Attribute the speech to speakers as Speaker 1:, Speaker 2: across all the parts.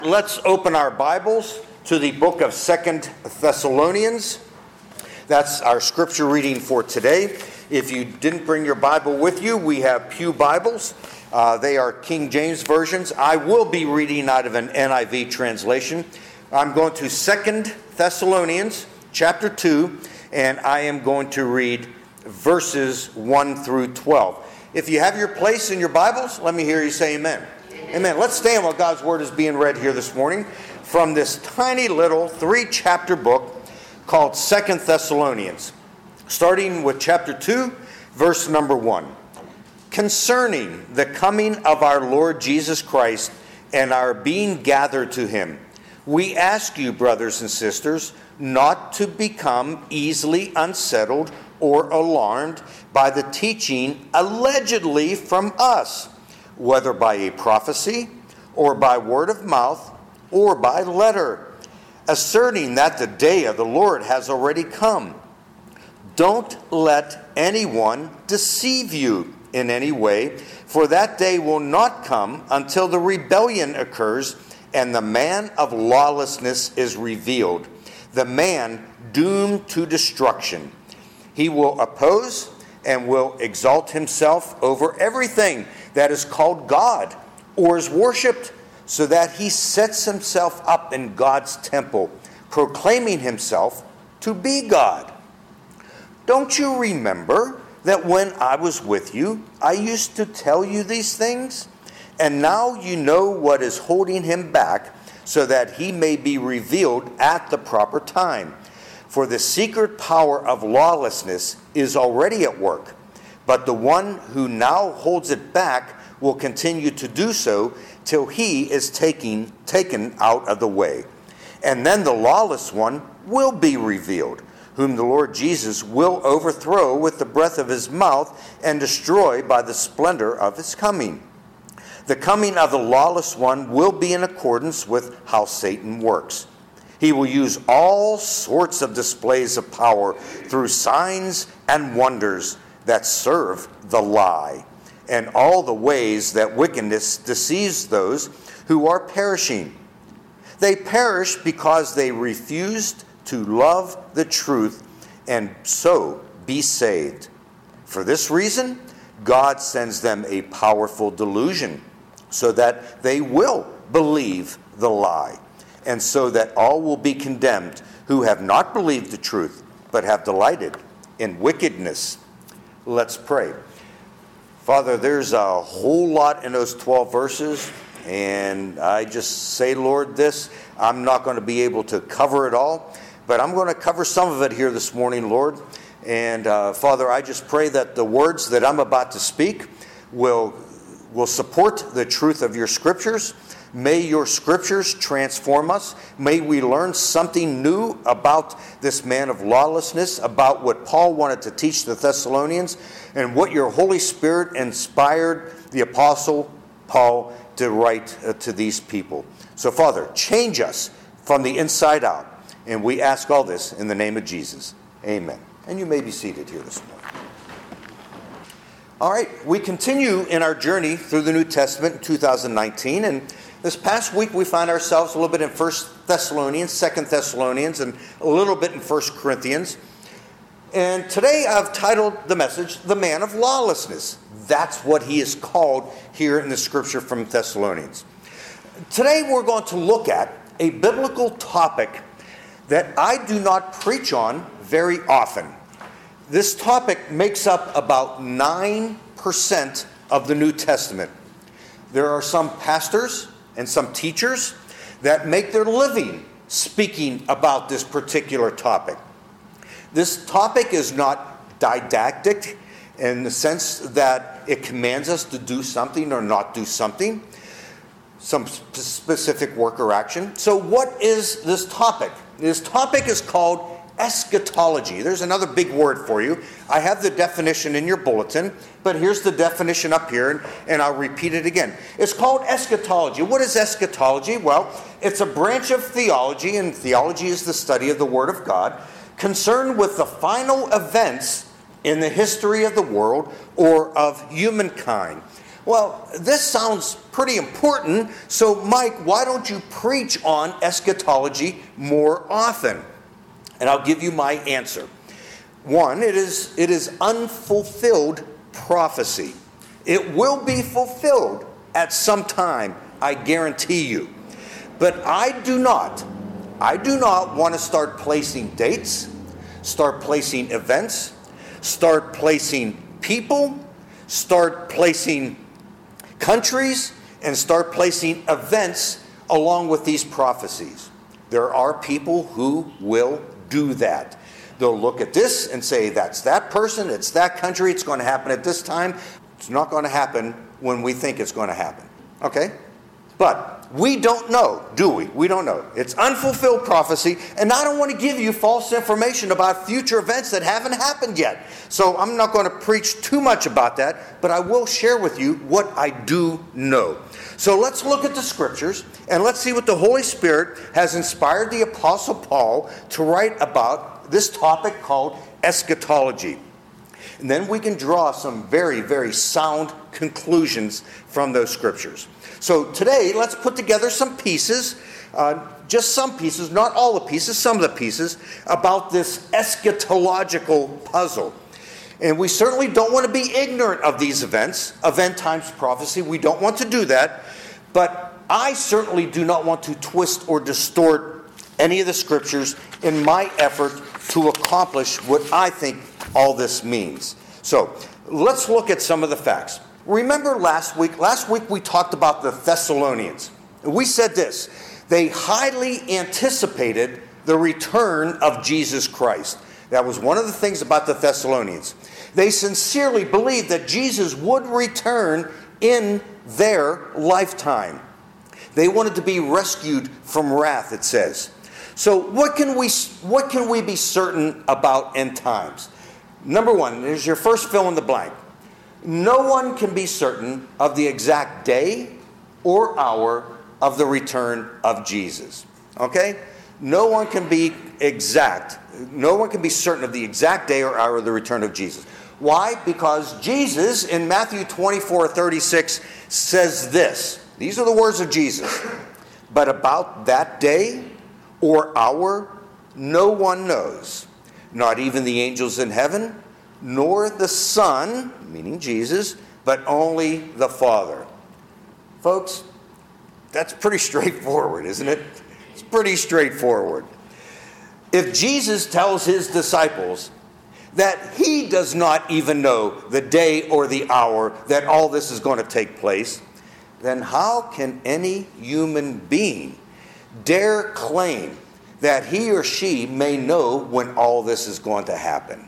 Speaker 1: Let's open our Bibles to the book of 2 Thessalonians. That's our scripture reading for today. If you didn't bring your Bible with you, we have pew Bibles. They are King James versions. I will be reading out of an NIV translation. I'm going to 2 Thessalonians chapter 2, and I am going to read verses 1 through 12. If you have your place in your Bibles, let me hear you say amen. Amen. Let's stand while God's Word is being read here this morning from this tiny little 3-chapter book called 2 Thessalonians, starting with chapter 2, verse number 1. Concerning the coming of our Lord Jesus Christ and our being gathered to him, we ask you, brothers and sisters, not to become easily unsettled or alarmed by the teaching allegedly from us, whether by a prophecy, or by word of mouth, or by letter, asserting that the day of the Lord has already come. Don't let anyone deceive you in any way, for that day will not come until the rebellion occurs and the man of lawlessness is revealed, the man doomed to destruction. He will oppose and will exalt himself over everything that is called God or is worshipped, so that he sets himself up in God's temple, proclaiming himself to be God. Don't you remember that when I was with you, I used to tell you these things? And now you know what is holding him back, so that he may be revealed at the proper time. For the secret power of lawlessness is already at work, but the one who now holds it back will continue to do so till he is taken out of the way. And then the lawless one will be revealed, whom the Lord Jesus will overthrow with the breath of his mouth and destroy by the splendor of his coming. The coming of the lawless one will be in accordance with how Satan works. He will use all sorts of displays of power through signs and wonders that serve the lie, and all the ways that wickedness deceives those who are perishing. They perish because they refused to love the truth and so be saved. For this reason, God sends them a powerful delusion, so that they will believe the lie, and so that all will be condemned who have not believed the truth, but have delighted in wickedness. Let's pray. Father, there's a whole lot in those 12 verses, and I just say, Lord, I'm not going to be able to cover it all, but I'm going to cover some of it here this morning, Lord. And Father, I just pray that the words that I'm about to speak will support the truth of your scriptures. May your scriptures transform us. May we learn something new about this man of lawlessness, about what Paul wanted to teach the Thessalonians, and what your Holy Spirit inspired the Apostle Paul to write to these people. So, Father, change us from the inside out. And we ask all this in the name of Jesus. Amen. And you may be seated here this morning. All right, we continue in our journey through the New Testament in 2019, and this past week we find ourselves a little bit in 1 Thessalonians, 2 Thessalonians, and a little bit in 1 Corinthians. And today I've titled the message, The Man of Lawlessness. That's what he is called here in the scripture from Thessalonians. Today we're going to look at a biblical topic that I do not preach on very often. This topic makes up about 9% of the New Testament. There are some pastors and some teachers that make their living speaking about this particular topic. This topic is not didactic in the sense that it commands us to do something or not do something, some specific work or action. So what is this topic? This topic is called eschatology. There's another big word for you. I have the definition in your bulletin, but here's the definition up here, and I'll repeat it again. It's called eschatology. What is eschatology? Well, it's a branch of theology, and theology is the study of the Word of God, concerned with the final events in the history of the world or of humankind. Well, this sounds pretty important, so Mike, why don't you preach on eschatology more often? And I'll give you my answer. One, it is unfulfilled prophecy. It will be fulfilled at some time, I guarantee you. But I do not want to start placing dates, start placing events, start placing people, start placing countries, and start placing events along with these prophecies. There are people who will do that. They'll look at this and say, that's that person, it's that country, it's going to happen at this time. It's not going to happen when we think it's going to happen. Okay? But we don't know, do we? We don't know. It's unfulfilled prophecy, and I don't want to give you false information about future events that haven't happened yet. So I'm not going to preach too much about that, but I will share with you what I do know. So let's look at the scriptures, and let's see what the Holy Spirit has inspired the Apostle Paul to write about this topic called eschatology. And then we can draw some very, very sound conclusions from those scriptures. So today, let's put together some pieces, just some pieces, not all the pieces, some of the pieces, about this eschatological puzzle. And we certainly don't want to be ignorant of these events, of end times prophecy. We don't want to do that. But I certainly do not want to twist or distort any of the scriptures in my effort to accomplish what I think all this means. So let's look at some of the facts. Remember last week we talked about the Thessalonians. We said this: they highly anticipated the return of Jesus Christ. That was one of the things about the Thessalonians. They sincerely believed that Jesus would return in their lifetime. They wanted to be rescued from wrath, it says. So what can we be certain about end times? Number one, there's your first fill in the blank. No one can be certain of the exact day or hour of the return of Jesus. Okay? No one can be certain of the exact day or hour of the return of Jesus. Why? Because Jesus in Matthew 24:36 says this. These are the words of Jesus. But about that day or hour, no one knows, not even the angels in heaven, nor the Son, meaning Jesus, but only the Father. Folks, that's pretty straightforward, isn't it? It's pretty straightforward. If Jesus tells his disciples that he does not even know the day or the hour that all this is going to take place, then how can any human being dare claim that he or she may know when all this is going to happen?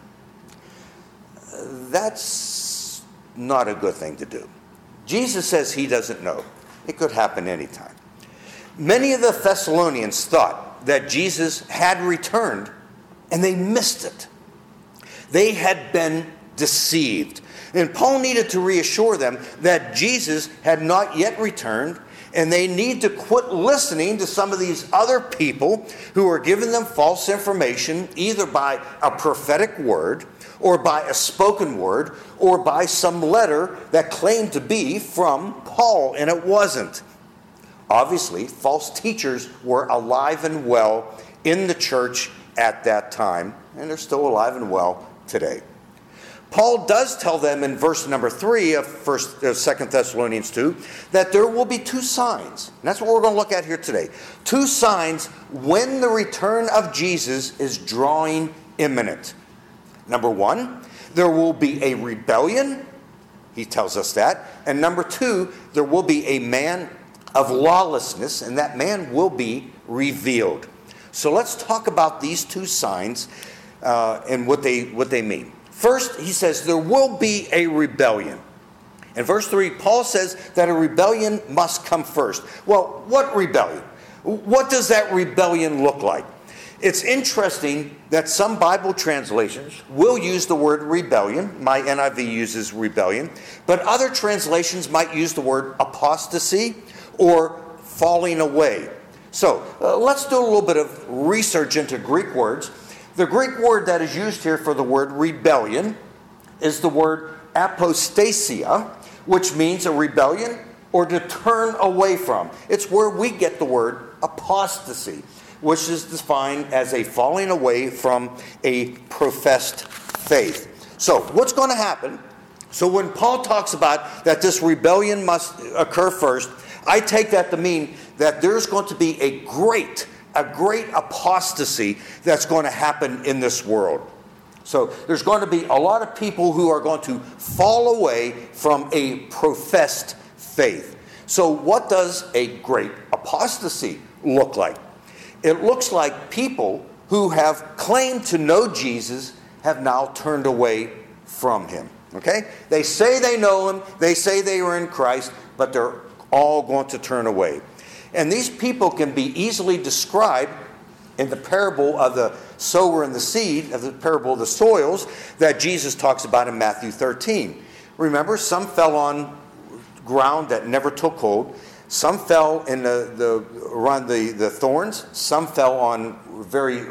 Speaker 1: That's not a good thing to do. Jesus says he doesn't know. It could happen anytime. Many of the Thessalonians thought that Jesus had returned, and they missed it. They had been deceived. And Paul needed to reassure them that Jesus had not yet returned, and they need to quit listening to some of these other people who are giving them false information, either by a prophetic word, or by a spoken word, or by some letter that claimed to be from Paul, and it wasn't. Obviously, false teachers were alive and well in the church at that time, and they're still alive and well today. Paul does tell them in verse number 3 of 2 Thessalonians 2 that there will be two signs. And that's what we're going to look at here today. Two signs when the return of Jesus is drawing imminent. Number one, there will be a rebellion. He tells us that. And number two, there will be a man of lawlessness, and that man will be revealed. So let's talk about these two signs and what they mean. First, he says there will be a rebellion. In verse 3, Paul says that a rebellion must come first. Well, what rebellion? What does that rebellion look like? It's interesting that some Bible translations will use the word rebellion. My NIV uses rebellion. But other translations might use the word apostasy or falling away. So let's do a little bit of research into Greek words. The Greek word that is used here for the word rebellion is the word apostasia, which means a rebellion or to turn away from. It's where we get the word apostasy, which is defined as a falling away from a professed faith. So what's going to happen? So when Paul talks about that this rebellion must occur first, I take that to mean that there's going to be a great apostasy that's going to happen in this world. So there's going to be a lot of people who are going to fall away from a professed faith. So what does a great apostasy look like? It looks like people who have claimed to know Jesus have now turned away from him. Okay? They say they know him, they say they are in Christ, but they're all going to turn away. And these people can be easily described in the parable of the sower and the seed, of the parable of the soils that Jesus talks about in Matthew 13. Remember, some fell on ground that never took hold. Some fell in around the thorns. Some fell on very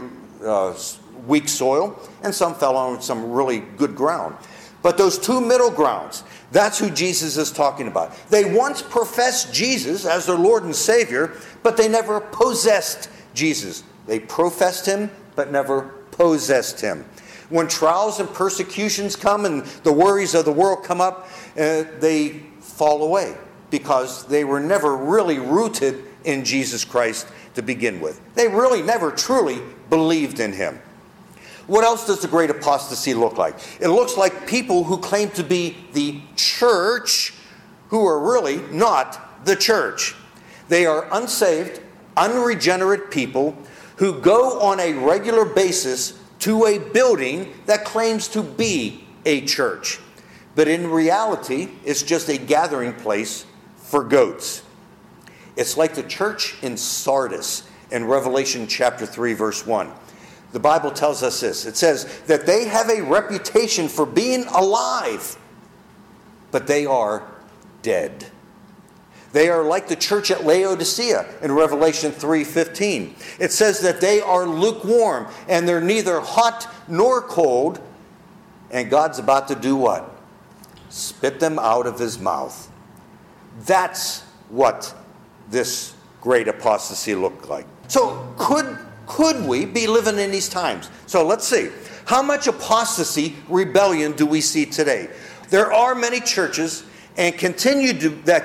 Speaker 1: weak soil. And some fell on some really good ground. But those two middle grounds, that's who Jesus is talking about. They once professed Jesus as their Lord and Savior, but they never possessed Jesus. They professed him, but never possessed him. When trials and persecutions come and the worries of the world come up, they fall away because they were never really rooted in Jesus Christ to begin with. They really never truly believed in him. What else does the great apostasy look like? It looks like people who claim to be the church who are really not the church. They are unsaved, unregenerate people who go on a regular basis to a building that claims to be a church. But in reality, it's just a gathering place for goats. It's like the church in Sardis in Revelation chapter 3, verse 1. The Bible tells us this. It says that they have a reputation for being alive, but they are dead. They are like the church at Laodicea in Revelation 3:15. It says that they are lukewarm and they're neither hot nor cold. And God's about to do what? Spit them out of his mouth. That's what this great apostasy looked like. So could we be living in these times? So let's see. How much apostasy, rebellion do we see today? There are many churches that continue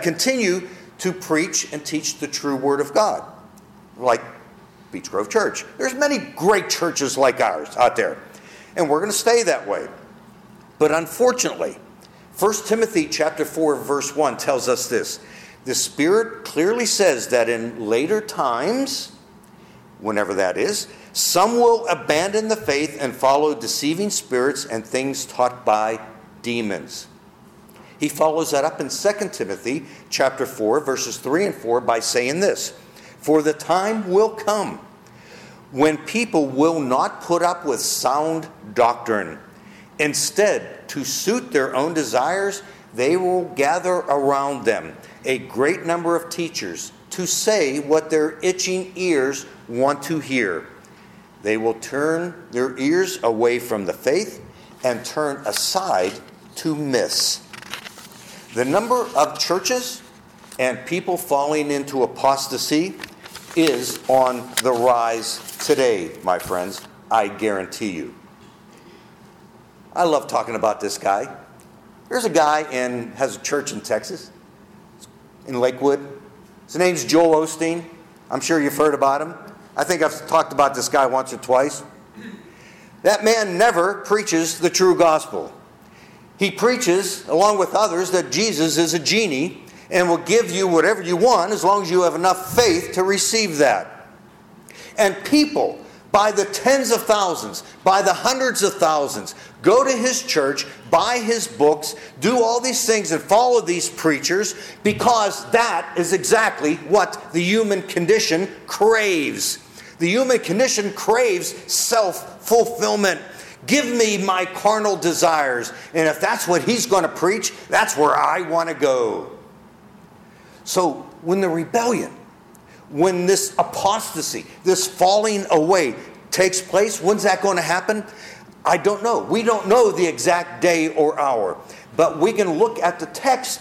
Speaker 1: to preach and teach the true Word of God, like Beech Grove Church. There's many great churches like ours out there, and we're going to stay that way. But unfortunately, 1 Timothy chapter 4, verse 1 tells us this. The Spirit clearly says that in later times, whenever that is, some will abandon the faith and follow deceiving spirits and things taught by demons. He follows that up in 2 Timothy chapter 4, verses 3 and 4 by saying this. For the time will come when people will not put up with sound doctrine. Instead, to suit their own desires, they will gather around them a great number of teachers to say what their itching ears want to hear. They will turn their ears away from the faith and turn aside to myths. The number of churches and people falling into apostasy is on the rise today, my friends. I guarantee you. I love talking about this guy. There's a guy has a church in Texas, in Lakewood. His name's Joel Osteen. I'm sure you've heard about him. I think I've talked about this guy once or twice. That man never preaches the true gospel. He preaches, along with others, that Jesus is a genie and will give you whatever you want as long as you have enough faith to receive that. And people, by the tens of thousands, by the hundreds of thousands, go to his church, buy his books, do all these things and follow these preachers because that is exactly what the human condition craves. The human condition craves self-fulfillment. Give me my carnal desires. And if that's what he's going to preach, that's where I want to go. So when the rebellion, when this apostasy, this falling away takes place, when's that going to happen? I don't know. We don't know the exact day or hour. But we can look at the text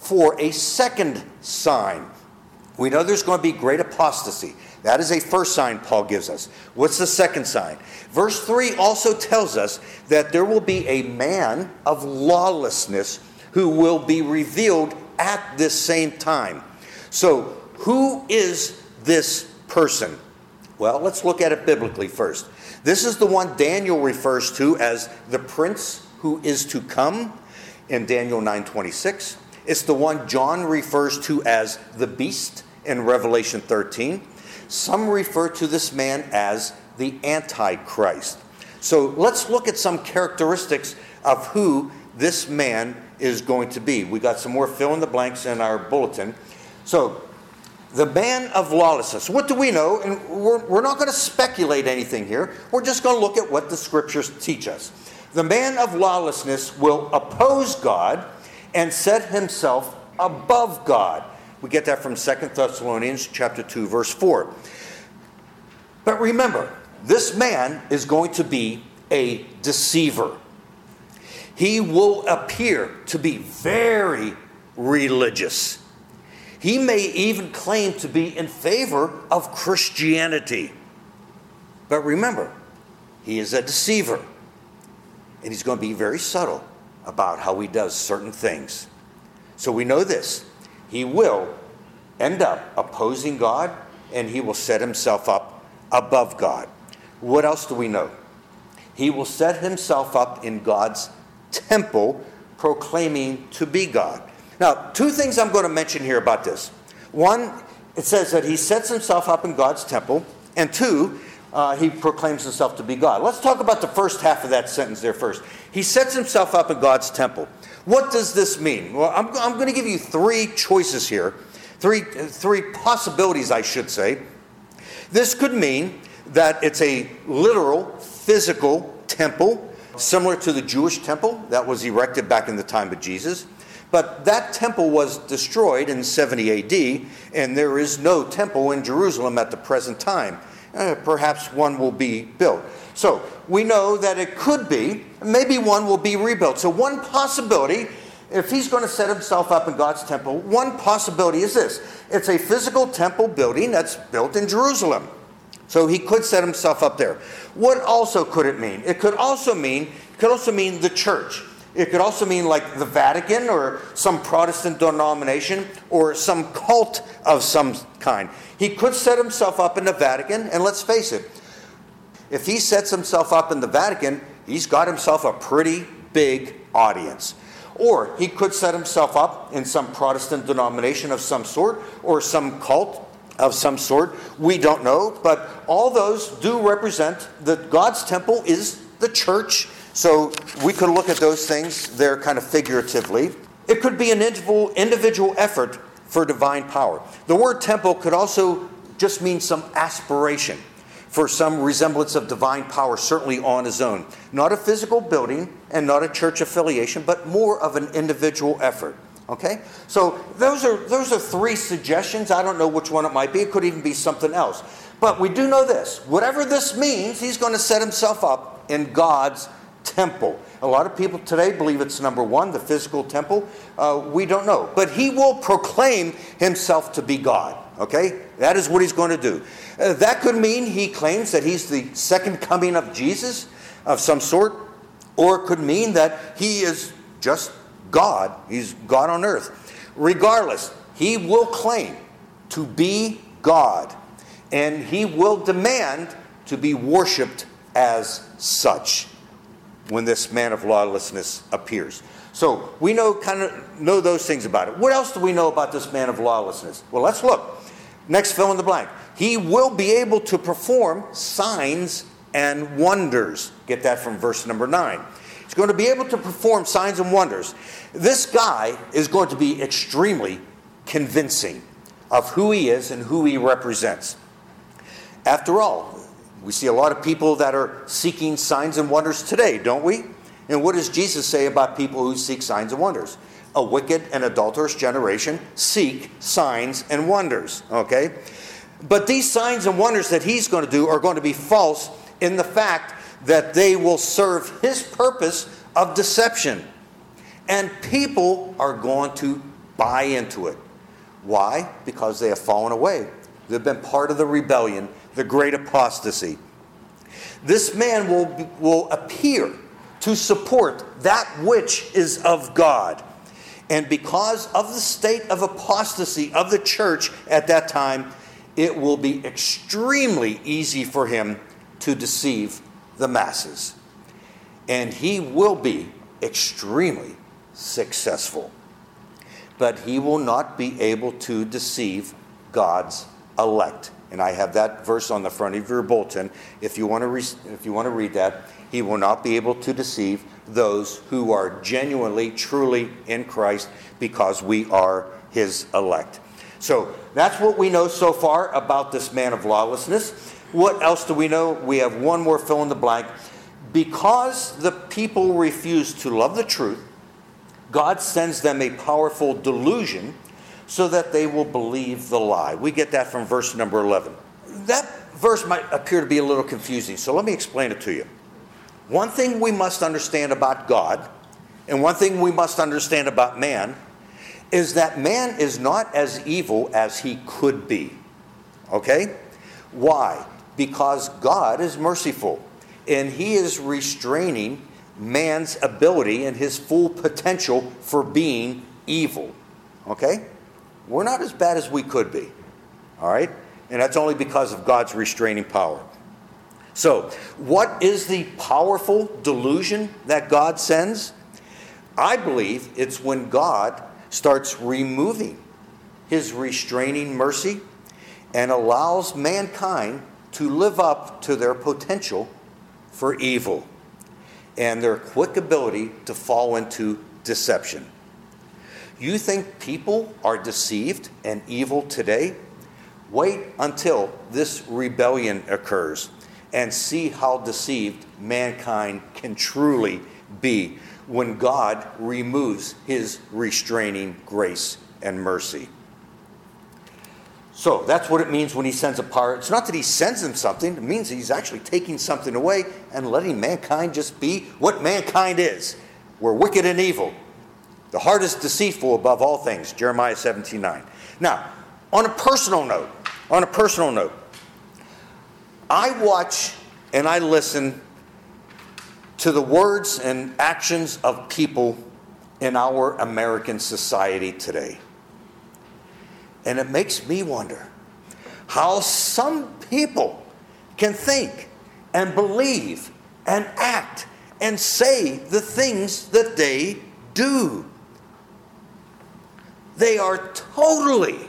Speaker 1: for a second sign. We know there's going to be great apostasy. That is a first sign Paul gives us. What's the second sign? Verse 3 also tells us that there will be a man of lawlessness who will be revealed at this same time. So, who is this person? Well, let's look at it biblically first. This is the one Daniel refers to as the prince who is to come in Daniel 9:26. It's the one John refers to as the beast in Revelation 13. Some refer to this man as the Antichrist. So let's look at some characteristics of who this man is going to be. We got some more fill in the blanks in our bulletin. So, the man of lawlessness. What do we know? And we're not going to speculate anything here. We're just going to look at what the scriptures teach us. The man of lawlessness will oppose God and set himself above God. We get that from 2 Thessalonians chapter 2, verse 4. But remember, this man is going to be a deceiver. He will appear to be very religious. He may even claim to be in favor of Christianity. But remember, he is a deceiver. And he's going to be very subtle about how he does certain things. So we know this. He will end up opposing God, and he will set himself up above God. What else do we know? He will set himself up in God's temple, proclaiming to be God. Now, two things I'm going to mention here about this. One, it says that he sets himself up in God's temple. And two, he proclaims himself to be God. Let's talk about the first half of that sentence there first. He sets himself up in God's temple. What does this mean? Well, I'm going to give you three choices here. Three possibilities, I should say. This could mean that it's a literal, physical temple, similar to the Jewish temple that was erected back in the time of Jesus. But that temple was destroyed in 70 AD, and there is no temple in Jerusalem at the present time. Perhaps one will be built. So we know that it could be, maybe one will be rebuilt. So one possibility, if he's going to set himself up in God's temple, one possibility is this. It's a physical temple building that's built in Jerusalem. So he could set himself up there. What also could it mean? It could also mean the church. It could also mean like the Vatican or some Protestant denomination or some cult of some kind. He could set himself up in the Vatican, and let's face it, if he sets himself up in the Vatican, he's got himself a pretty big audience. Or he could set himself up in some Protestant denomination of some sort or some cult of some sort. We don't know, but all those do represent that God's temple is the church. So we could look at those things there kind of figuratively. It could be an individual effort for divine power. The word temple could also just mean some aspiration for some resemblance of divine power, certainly on his own. Not a physical building and not a church affiliation, but more of an individual effort. Okay? So those are three suggestions. I don't know which one it might be. It could even be something else. But we do know this. Whatever this means, he's going to set himself up in God's temple. A lot of people today believe it's number one, the physical temple. We don't know. But he will proclaim himself to be God. Okay? That is what he's going to do. That could mean he claims that he's the second coming of Jesus of some sort. Or it could mean that he is just God. He's God on earth. Regardless, he will claim to be God. And he will demand to be worshipped as such when this man of lawlessness appears. So we know those things about it. What else do we know about this man of lawlessness? Well, let's look. Next, fill in the blank. He will be able to perform signs and wonders. Get that from verse number 9. He's going to be able to perform signs and wonders. This guy is going to be extremely convincing of who he is and who he represents. After all, we see a lot of people that are seeking signs and wonders today, don't we? And what does Jesus say about people who seek signs and wonders? A wicked and adulterous generation seek signs and wonders, okay? But these signs and wonders that he's going to do are going to be false in the fact that they will serve his purpose of deception. And people are going to buy into it. Why? Because they have fallen away. They've been part of the rebellion, the great apostasy. This man will appear to support that which is of God. And because of the state of apostasy of the church at that time, it will be extremely easy for him to deceive the masses. And he will be extremely successful. But he will not be able to deceive God's elect. And I have that verse on the front of your bulletin. If you want to read that, he will not be able to deceive those who are genuinely, truly in Christ, because we are his elect. So that's what we know so far about this man of lawlessness. What else do we know? We have one more fill in the blank. Because the people refuse to love the truth, God sends them a powerful delusion so that they will believe the lie. We get that from verse number 11. That verse might appear to be a little confusing, so let me explain it to you. One thing we must understand about God, and one thing we must understand about man, is that man is not as evil as he could be. Okay? Why? Because God is merciful, and he is restraining man's ability and his full potential for being evil. Okay? We're not as bad as we could be. All right? And that's only because of God's restraining power. So, what is the powerful delusion that God sends? I believe it's when God starts removing his restraining mercy and allows mankind to live up to their potential for evil and their quick ability to fall into deception. You think people are deceived and evil today? Wait until this rebellion occurs and see how deceived mankind can truly be when God removes his restraining grace and mercy. So that's what it means when he sends a power. It's not that he sends them something. It means he's actually taking something away and letting mankind just be what mankind is. We're wicked and evil. The heart is deceitful above all things. Jeremiah 17:9. Now, on a personal note, I watch and I listen to the words and actions of people in our American society today. And it makes me wonder how some people can think and believe and act and say the things that they do. They are totally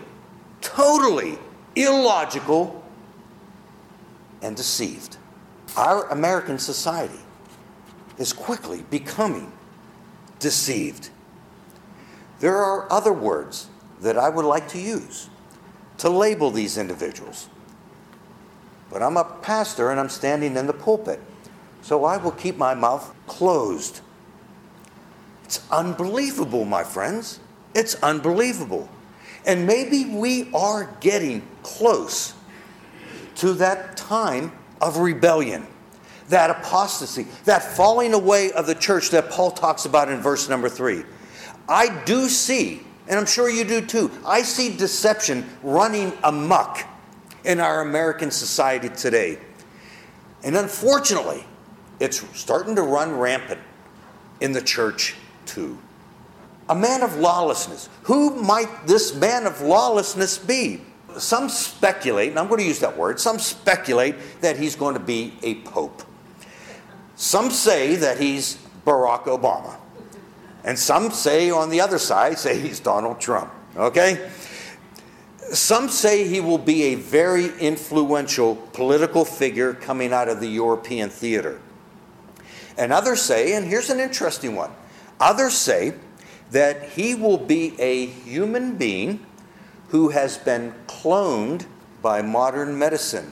Speaker 1: illogical and deceived. Our American society is quickly becoming deceived. There are other words that I would like to use to label these individuals. But I'm a pastor and I'm standing in the pulpit, so I will keep my mouth closed. It's unbelievable, my friends. It's unbelievable. And maybe we are getting close to that time of rebellion, that apostasy, that falling away of the church that Paul talks about in verse number 3. I do see, and I'm sure you do too, I see deception running amok in our American society today. And unfortunately, it's starting to run rampant in the church too. A man of lawlessness. Who might this man of lawlessness be? Some speculate, and I'm going to use that word, some speculate that he's going to be a pope. Some say that he's Barack Obama. And some say on the other side, say he's Donald Trump. Okay? Some say he will be a very influential political figure coming out of the European theater. And others say, and here's an interesting one, others say that he will be a human being who has been cloned by modern medicine.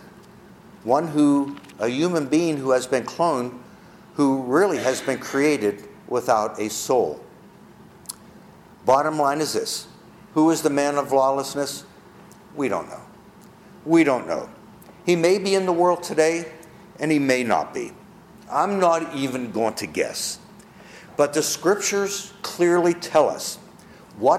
Speaker 1: A human being who has been cloned, who really has been created without a soul. Bottom line is this. Who is the man of lawlessness? We don't know. We don't know. He may be in the world today, and he may not be. I'm not even going to guess. But the scriptures clearly tell us what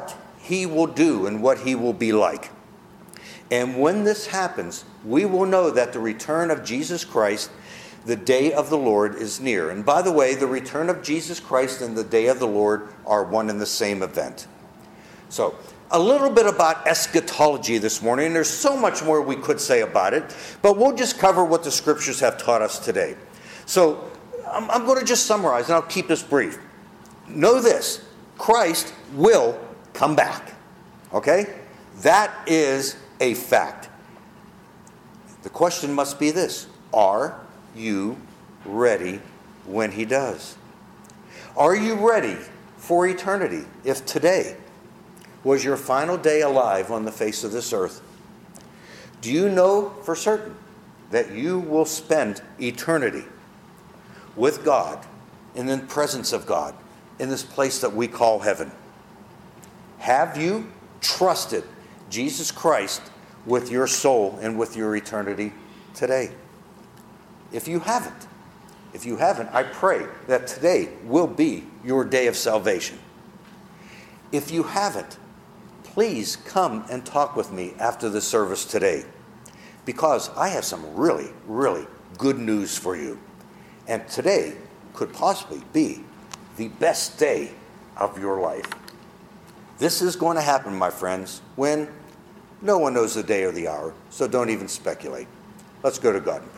Speaker 1: he will do and what he will be like. And when this happens, we will know that the return of Jesus Christ, the day of the Lord, is near. And by the way, the return of Jesus Christ and the day of the Lord are one and the same event. So, a little bit about eschatology this morning. There's so much more we could say about it, but we'll just cover what the scriptures have taught us today. So, I'm going to just summarize, and I'll keep this brief. Know this: Christ will come back. Okay? That is a fact. The question must be this: are you ready when he does? Are you ready for eternity if today was your final day alive on the face of this earth? Do you know for certain that you will spend eternity with God, in the presence of God, in this place that we call heaven? Have you trusted Jesus Christ with your soul and with your eternity today? If you haven't, I pray that today will be your day of salvation. If you haven't, please come and talk with me after the service today, because I have some really, really good news for you. And today could possibly be the best day of your life. This is going to happen, my friends, when no one knows the day or the hour, so don't even speculate. Let's go to God in prayer.